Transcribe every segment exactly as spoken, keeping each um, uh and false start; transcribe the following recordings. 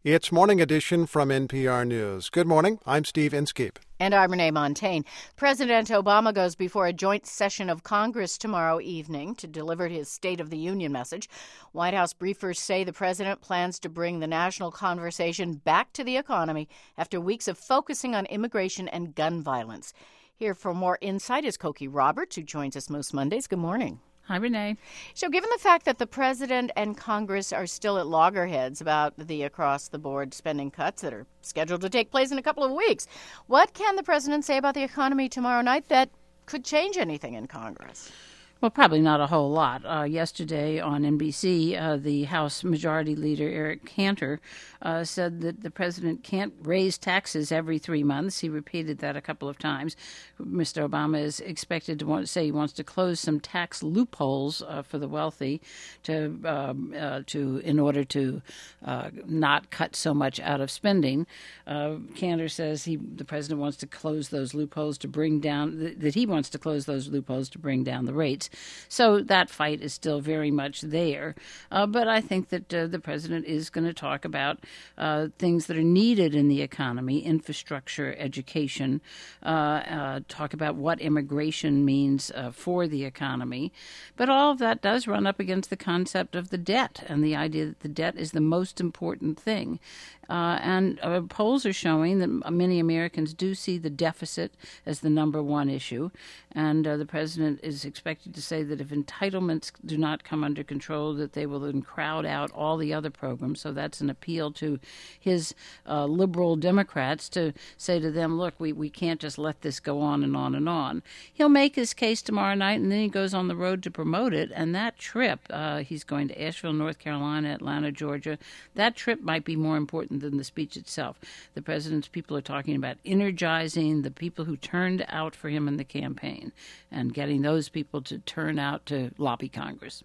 It's Morning Edition from N P R News. Good morning. I'm Steve Inskeep. And I'm Renee Montagne. President Obama goes before a joint session of Congress tomorrow evening to deliver his State of the Union message. White House briefers say the president plans to bring the national conversation back to the economy after weeks of focusing on immigration and gun violence. Here for more insight is Cokie Roberts, who joins us most Mondays. Good morning. Hi, Renee. So given the fact that the president and Congress are still at loggerheads about the across-the-board spending cuts that are scheduled to take place in a couple of weeks, what can the president say about the economy tomorrow night that could change anything in Congress? Well, probably not a whole lot. Uh, yesterday on N B C, uh, the House Majority Leader Eric Cantor uh, said that the president can't raise taxes every three months. He repeated that a couple of times. Mister Obama is expected to want to say he wants to close some tax loopholes uh, for the wealthy to um, uh, to in order to uh, not cut so much out of spending. Uh, Cantor says he the president wants to close those loopholes to bring down th- that he wants to close those loopholes to bring down the rates. So that fight is still very much there. Uh, but I think that uh, the president is going to talk about uh, things that are needed in the economy, infrastructure, education, uh, uh, talk about what immigration means uh, for the economy. But all of that does run up against the concept of the debt and the idea that the debt is the most important thing. Uh, and uh, polls are showing that many Americans do see the deficit as the number one issue. And uh, the president is expected to say that if entitlements do not come under control, that they will then crowd out all the other programs. So that's an appeal to his uh, liberal Democrats to say to them, look, we, we can't just let this go on and on and on. He'll make his case tomorrow night, and then he goes on the road to promote it. And that trip, uh, he's going to Asheville, North Carolina, Atlanta, Georgia. That trip might be more important than the speech itself. The president's people are talking about energizing the people who turned out for him in the campaign and getting those people to turn out to lobby Congress.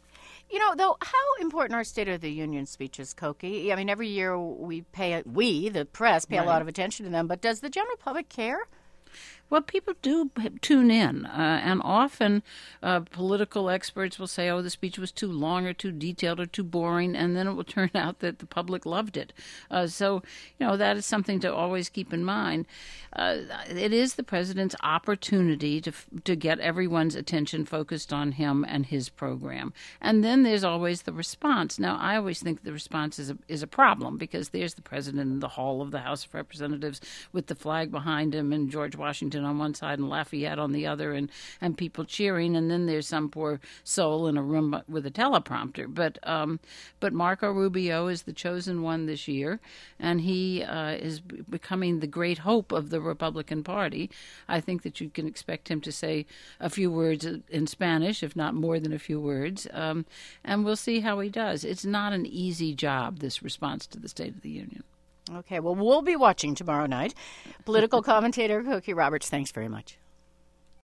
You know, though, how important are State of the Union speeches, Cokie? I mean, every year we pay, we, the press, pay right. a lot of attention to them, but does the general public care? Well, people do tune in, uh, and often uh, political experts will say, oh, the speech was too long or too detailed or too boring, and then it will turn out that the public loved it. Uh, so, you know, that is something to always keep in mind. Uh, it is the president's opportunity to to get everyone's attention focused on him and his program. And then there's always the response. Now, I always think the response is a, is a problem, because there's the president in the hall of the House of Representatives with the flag behind him and George Washington on one side and Lafayette on the other, and, and people cheering, and then there's some poor soul in a room with a teleprompter. But um, but Marco Rubio is the chosen one this year, and he uh, is b- becoming the great hope of the Republican Party. I think that you can expect him to say a few words in Spanish, if not more than a few words, um, and we'll see how he does. It's not an easy job, this response to the State of the Union. Okay, well, we'll be watching tomorrow night. Political commentator Cokie Roberts, thanks very much.